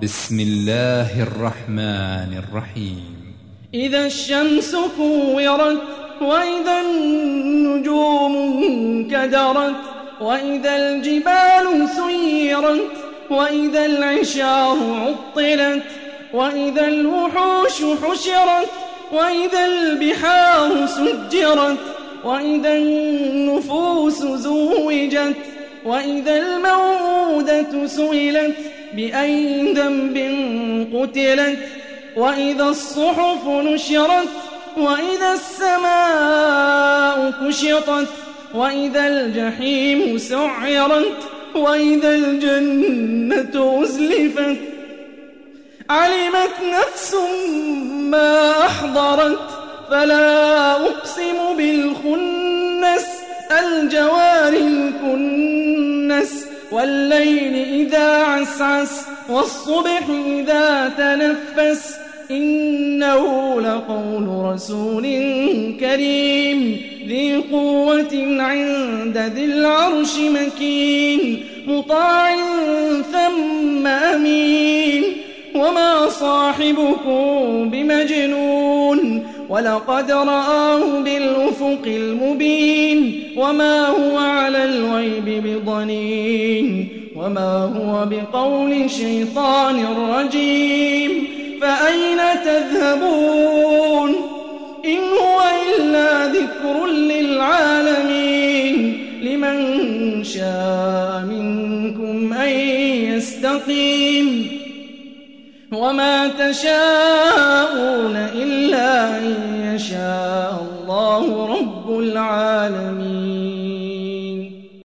بسم الله الرحمن الرحيم. إذا الشمس كورت وإذا النجوم انكدرت وإذا الجبال سيرت وإذا العشار عطلت وإذا الوحوش حشرت وإذا البحار سجرت وإذا النفوس زوجت وإذا الموءودة سئلت بأي ذنب قتلت وإذا الصحف نشرت وإذا السماء كشطت وإذا الجحيم سعرت وإذا الجنة أزلفت علمت نفس ما أحضرت فلا أقسم بالخنس الجوار الكنس والليل إذا عسعس والصبح إذا تنفس إنه لقول رسول كريم ذي قوة عند ذي العرش مكين مطاع ثم أمين وما صاحبكم بمجنون ولقد رآه بالأفق المبين وما هو على الغيب بضنين وما هو بقول شيطان رجيم فأين تذهبون إن هو إلا ذكر للعالمين لمن شاء منكم أن يستقيم وما تشاءون إلا أن يشاء الله رب العالمين.